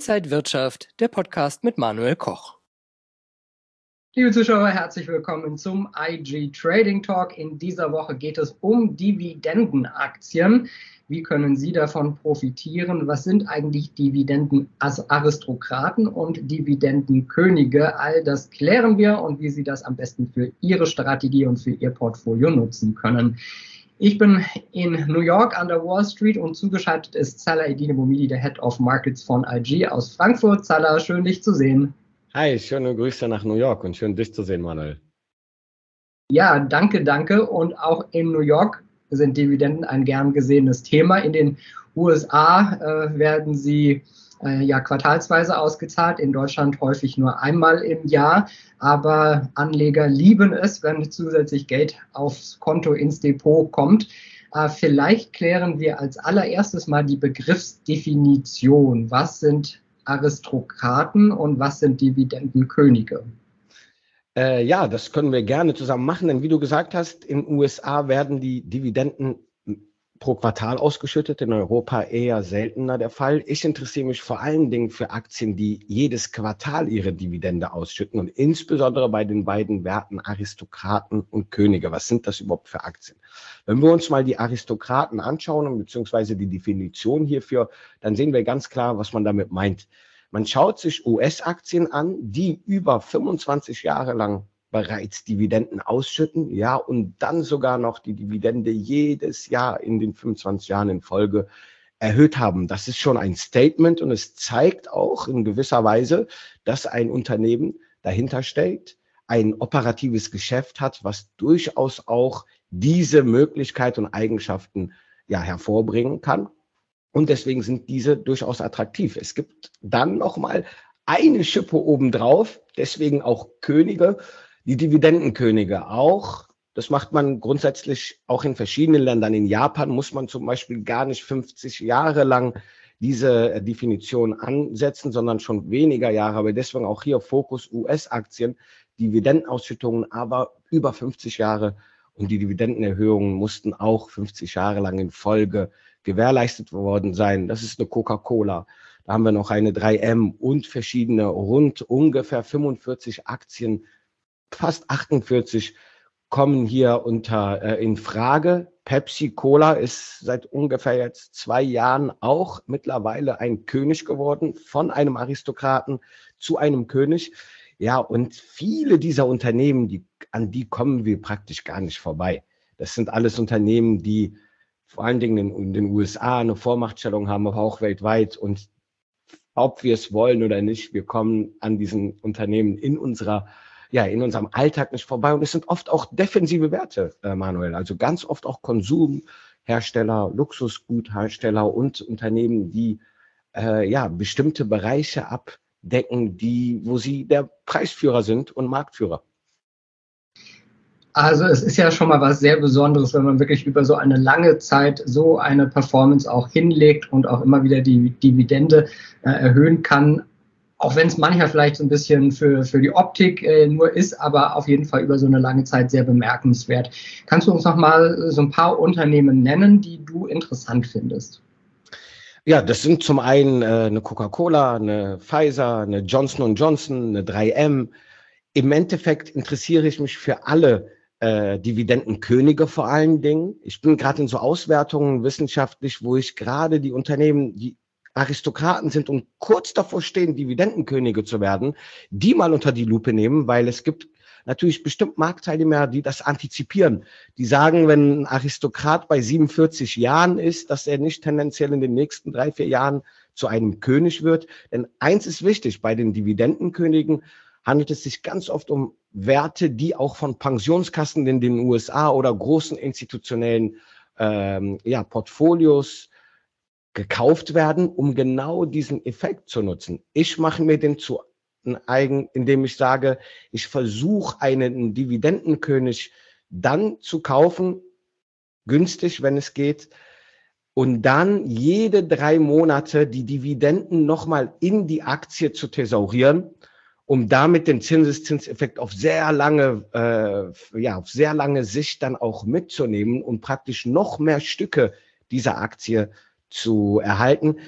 Inside Wirtschaft, der Podcast mit Manuel Koch. Liebe Zuschauer, herzlich willkommen zum IG Trading Talk. In dieser Woche geht es um Dividendenaktien. Wie können Sie davon profitieren? Was sind eigentlich Dividendenaristokraten und Dividendenkönige? All das klären wir und wie Sie das am besten für Ihre Strategie und für Ihr Portfolio nutzen können. Ich bin in New York an der Wall Street und zugeschaltet ist Salah Eddine Boumidi, der Head of Markets von IG aus Frankfurt. Salah, schön dich zu sehen. Hi, schöne Grüße nach New York und schön dich zu sehen, Manuel. Ja, danke. Und auch in New York sind Dividenden ein gern gesehenes Thema. In den USA werden sie quartalsweise ausgezahlt, in Deutschland häufig nur einmal im Jahr. Aber Anleger lieben es, wenn zusätzlich Geld aufs Konto ins Depot kommt. Vielleicht klären wir als allererstes mal die Begriffsdefinition. Was sind Aristokraten und was sind Dividendenkönige? Das können wir gerne zusammen machen, denn wie du gesagt hast, in den USA werden die Dividenden pro Quartal ausgeschüttet, in Europa eher seltener der Fall. Ich interessiere mich vor allen Dingen für Aktien, die jedes Quartal ihre Dividende ausschütten und insbesondere bei den beiden Werten Aristokraten und Könige. Was sind das überhaupt für Aktien? Wenn wir uns mal die Aristokraten anschauen, beziehungsweise die Definition hierfür, dann sehen wir ganz klar, was man damit meint. Man schaut sich US-Aktien an, die über 25 Jahre lang bereits Dividenden ausschütten, ja, und dann sogar noch die Dividende jedes Jahr in den 25 Jahren in Folge erhöht haben. Das ist schon ein Statement und es zeigt auch in gewisser Weise, dass ein Unternehmen dahinter steht, ein operatives Geschäft hat, was durchaus auch diese Möglichkeit und Eigenschaften hervorbringen kann. Und deswegen sind diese durchaus attraktiv. Es gibt dann nochmal eine Schippe obendrauf, deswegen auch Könige, die Dividendenkönige auch. Das macht man grundsätzlich auch in verschiedenen Ländern. In Japan muss man zum Beispiel gar nicht 50 Jahre lang diese Definition ansetzen, sondern schon weniger Jahre. Aber deswegen auch hier Fokus US-Aktien, Dividendenausschüttungen, aber über 50 Jahre. Und die Dividendenerhöhungen mussten auch 50 Jahre lang in Folge gewährleistet worden sein. Das ist eine Coca-Cola. Da haben wir noch eine 3M und verschiedene rund ungefähr 45 Aktien, fast 48 kommen hier in Frage. Pepsi Cola ist seit ungefähr jetzt 2 Jahren auch mittlerweile ein König geworden, von einem Aristokraten zu einem König. Ja, und viele dieser Unternehmen, an die kommen wir praktisch gar nicht vorbei. Das sind alles Unternehmen, die vor allen Dingen in den USA eine Vormachtstellung haben, aber auch weltweit. Und ob wir es wollen oder nicht, wir kommen an diesen Unternehmen in unserem Alltag nicht vorbei. Und es sind oft auch defensive Werte, Manuel. Also ganz oft auch Konsumhersteller, Luxusguthersteller und Unternehmen, die bestimmte Bereiche abdecken, wo sie der Preisführer sind und Marktführer. Also es ist ja schon mal was sehr Besonderes, wenn man wirklich über so eine lange Zeit so eine Performance auch hinlegt und auch immer wieder die Dividende erhöhen kann. Auch wenn es manchmal vielleicht so ein bisschen für die Optik nur ist, aber auf jeden Fall über so eine lange Zeit sehr bemerkenswert. Kannst du uns noch mal so ein paar Unternehmen nennen, die du interessant findest? Ja, das sind zum einen eine Coca-Cola, eine Pfizer, eine Johnson & Johnson, eine 3M. Im Endeffekt interessiere ich mich für alle Dividendenkönige vor allen Dingen. Ich bin gerade in so Auswertungen wissenschaftlich, wo ich gerade die Unternehmen, die Aristokraten sind und kurz davor stehen, Dividendenkönige zu werden, die mal unter die Lupe nehmen, weil es gibt natürlich bestimmt Marktteilnehmer, die das antizipieren. Die sagen, wenn ein Aristokrat bei 47 Jahren ist, dass er nicht tendenziell in den nächsten 3-4 Jahren zu einem König wird. Denn eins ist wichtig, bei den Dividendenkönigen handelt es sich ganz oft um Werte, die auch von Pensionskassen in den USA oder großen institutionellen Portfolios gekauft werden, um genau diesen Effekt zu nutzen. Ich mache mir den zu eigen, indem ich sage, ich versuche einen Dividendenkönig dann zu kaufen, günstig, wenn es geht, und dann jede 3 Monate die Dividenden nochmal in die Aktie zu thesaurieren, um damit den Zinseszinseffekt auf sehr lange Sicht dann auch mitzunehmen und praktisch noch mehr Stücke dieser Aktie zu erhalten.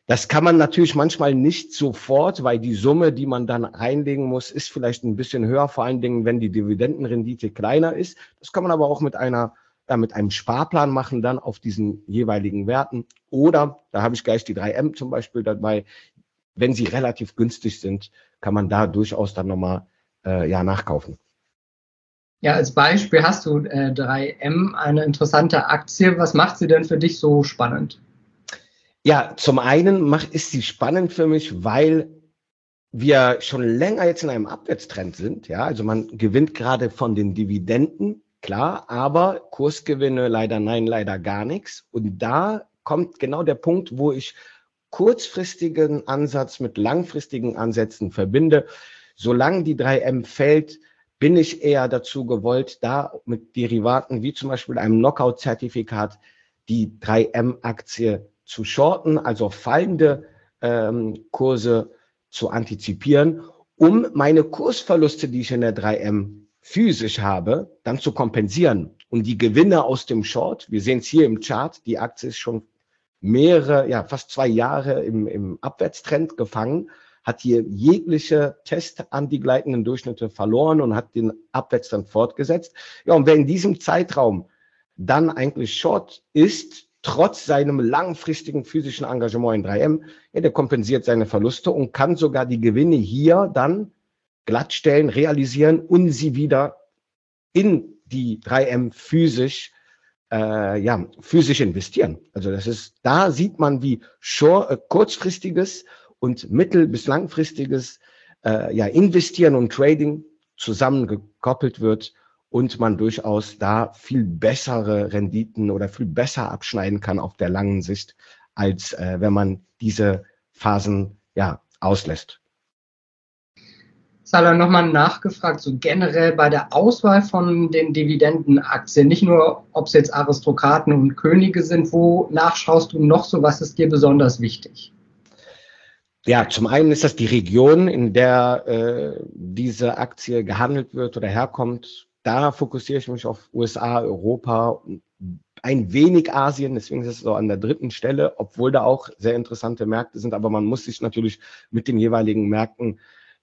Das kann man natürlich manchmal nicht sofort, weil die Summe, die man dann reinlegen muss, ist vielleicht ein bisschen höher, vor allen Dingen, wenn die Dividendenrendite kleiner ist. Das kann man aber auch mit einem Sparplan machen, dann auf diesen jeweiligen Werten. Oder, da habe ich gleich die 3M zum Beispiel dabei, wenn sie relativ günstig sind, kann man da durchaus dann nochmal nachkaufen. Ja, als Beispiel hast du 3M, eine interessante Aktie. Was macht sie denn für dich so spannend? Ja, zum einen ist sie spannend für mich, weil wir schon länger jetzt in einem Abwärtstrend sind. Ja, also man gewinnt gerade von den Dividenden, klar, aber Kursgewinne leider nein, leider gar nichts. Und da kommt genau der Punkt, wo ich kurzfristigen Ansatz mit langfristigen Ansätzen verbinde. Solange die 3M fällt, bin ich eher dazu gewollt, da mit Derivaten wie zum Beispiel einem Knockout-Zertifikat die 3M-Aktie zu shorten, also fallende Kurse zu antizipieren, um meine Kursverluste, die ich in der 3M physisch habe, dann zu kompensieren. Und die Gewinne aus dem Short, wir sehen es hier im Chart, die Aktie ist schon fast 2 Jahre im Abwärtstrend gefangen, hat hier jegliche Test an die gleitenden Durchschnitte verloren und hat den Abwärtstrend fortgesetzt. Ja, und wer in diesem Zeitraum dann eigentlich Short ist, trotz seinem langfristigen physischen Engagement in 3M, ja, der kompensiert seine Verluste und kann sogar die Gewinne hier dann glattstellen, realisieren und sie wieder in die 3M physisch investieren. Also da sieht man, wie kurzfristiges und mittel- bis langfristiges Investieren und Trading zusammengekoppelt wird und man durchaus da viel bessere Renditen oder viel besser abschneiden kann auf der langen Sicht, als wenn man diese Phasen auslässt. Salah, nochmal nachgefragt, so generell bei der Auswahl von den Dividendenaktien, nicht nur, ob es jetzt Aristokraten und Könige sind, wonach schaust du noch so, was ist dir besonders wichtig? Ja, zum einen ist das die Region, in der diese Aktie gehandelt wird oder herkommt. Da fokussiere ich mich auf USA, Europa, ein wenig Asien, deswegen ist es so an der 3. Stelle, obwohl da auch sehr interessante Märkte sind, aber man muss sich natürlich mit den jeweiligen Märkten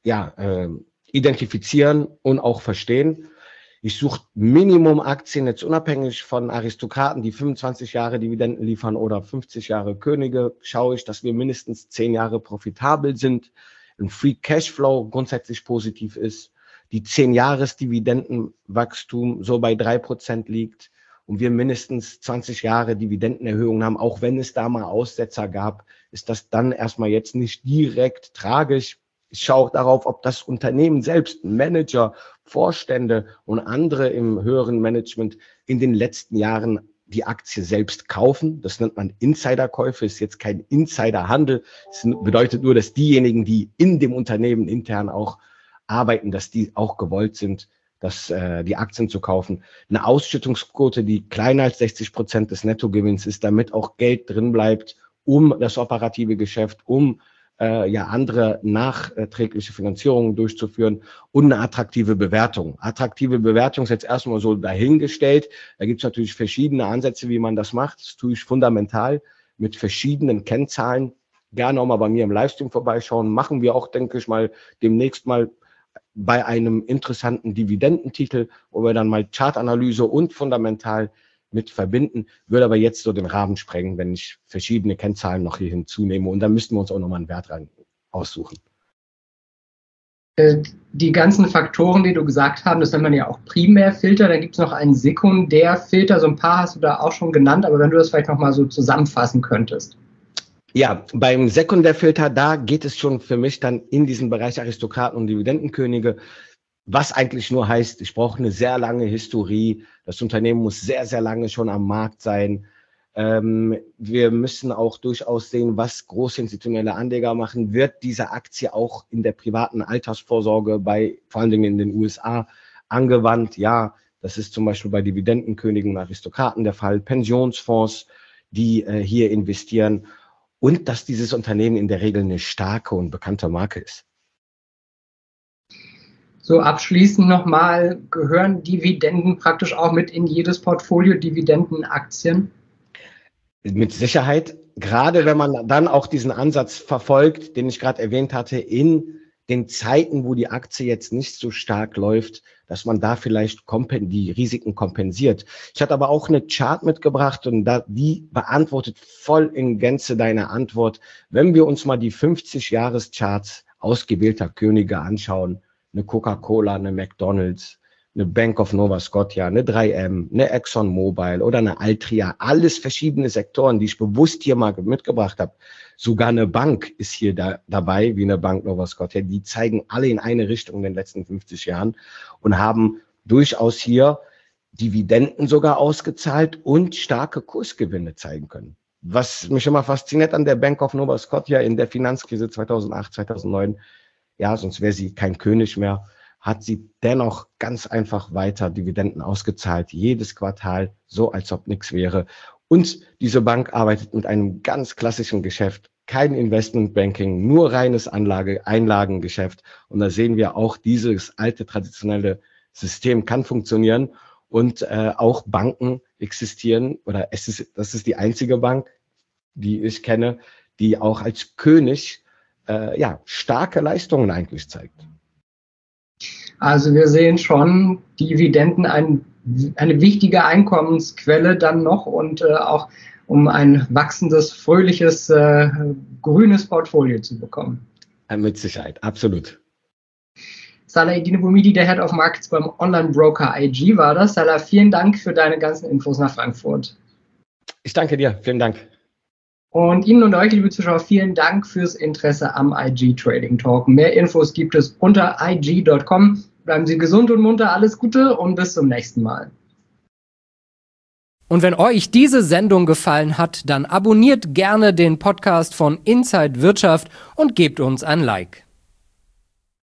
identifizieren und auch verstehen. Ich suche Minimum-Aktien, jetzt unabhängig von Aristokraten, die 25 Jahre Dividenden liefern oder 50 Jahre Könige, schaue ich, dass wir mindestens 10 Jahre profitabel sind, ein Free Cashflow grundsätzlich positiv ist, die 10-Jahres-Dividendenwachstum so bei 3% liegt und wir mindestens 20 Jahre Dividendenerhöhungen haben, auch wenn es da mal Aussetzer gab, ist das dann erstmal jetzt nicht direkt tragisch. Ich schaue darauf, ob das Unternehmen selbst, Manager, Vorstände und andere im höheren Management in den letzten Jahren die Aktie selbst kaufen. Das nennt man Insiderkäufe, ist jetzt kein Insiderhandel. Es bedeutet nur, dass diejenigen, die in dem Unternehmen intern auch arbeiten, dass die auch gewollt sind, die Aktien zu kaufen. Eine Ausschüttungsquote, die kleiner als 60% des Nettogewinns ist, damit auch Geld drin bleibt, um das operative Geschäft, um andere nachträgliche Finanzierungen durchzuführen und eine attraktive Bewertung. Attraktive Bewertung ist jetzt erstmal so dahingestellt. Da gibt es natürlich verschiedene Ansätze, wie man das macht. Das tue ich fundamental mit verschiedenen Kennzahlen. Gerne auch mal bei mir im Livestream vorbeischauen. Machen wir auch, denke ich mal, demnächst mal bei einem interessanten Dividendentitel, wo wir dann mal Chartanalyse und fundamental mit verbinden, würde aber jetzt so den Rahmen sprengen, wenn ich verschiedene Kennzahlen noch hier hinzunehme. Und dann müssten wir uns auch nochmal einen Wert rein aussuchen. Die ganzen Faktoren, die du gesagt hast, das nennt man ja auch Primärfilter. Dann gibt es noch einen Sekundärfilter. So ein paar hast du da auch schon genannt, aber wenn du das vielleicht nochmal so zusammenfassen könntest. Ja, beim Sekundärfilter, da geht es schon für mich dann in diesen Bereich Aristokraten und Dividendenkönige, was eigentlich nur heißt, ich brauche eine sehr lange Historie. Das Unternehmen muss sehr, sehr lange schon am Markt sein. Wir müssen auch durchaus sehen, was große institutionelle Anleger machen. Wird diese Aktie auch in der privaten Altersvorsorge vor allen Dingen in den USA angewandt? Ja, das ist zum Beispiel bei Dividendenkönigen und Aristokraten der Fall. Pensionsfonds, die hier investieren. Und dass dieses Unternehmen in der Regel eine starke und bekannte Marke ist. So abschließend nochmal, gehören Dividenden praktisch auch mit in jedes Portfolio, Dividendenaktien? Mit Sicherheit, gerade wenn man dann auch diesen Ansatz verfolgt, den ich gerade erwähnt hatte, in den Zeiten, wo die Aktie jetzt nicht so stark läuft, dass man da vielleicht die Risiken kompensiert. Ich hatte aber auch eine Chart mitgebracht und die beantwortet voll in Gänze deine Antwort. Wenn wir uns mal die 50-Jahres-Charts ausgewählter Könige anschauen, eine Coca-Cola, eine McDonald's, eine Bank of Nova Scotia, eine 3M, eine ExxonMobil oder eine Altria, alles verschiedene Sektoren, die ich bewusst hier mal mitgebracht habe. Sogar eine Bank ist hier dabei, wie eine Bank Nova Scotia. Die zeigen alle in eine Richtung in den letzten 50 Jahren und haben durchaus hier Dividenden sogar ausgezahlt und starke Kursgewinne zeigen können. Was mich immer fasziniert an der Bank of Nova Scotia in der Finanzkrise 2008, 2009, ja, sonst wäre sie kein König mehr, hat sie dennoch ganz einfach weiter Dividenden ausgezahlt, jedes Quartal, so als ob nichts wäre. Und diese Bank arbeitet mit einem ganz klassischen Geschäft, kein Investmentbanking, nur reines Einlagengeschäft. Und da sehen wir auch, dieses alte traditionelle System kann funktionieren und auch Banken existieren, oder das ist die einzige Bank, die ich kenne, die auch als König starke Leistungen eigentlich zeigt. Also wir sehen schon Dividenden eine wichtige Einkommensquelle dann noch und auch um ein wachsendes, fröhliches, grünes Portfolio zu bekommen. Mit Sicherheit, absolut. Salah-Eddine Boumidi, der Head of Markets beim Online-Broker IG war das. Salah, vielen Dank für deine ganzen Infos nach Frankfurt. Ich danke dir, vielen Dank. Und Ihnen und euch, liebe Zuschauer, vielen Dank fürs Interesse am IG Trading Talk. Mehr Infos gibt es unter ig.com. Bleiben Sie gesund und munter, alles Gute und bis zum nächsten Mal. Und wenn euch diese Sendung gefallen hat, dann abonniert gerne den Podcast von Inside Wirtschaft und gebt uns ein Like.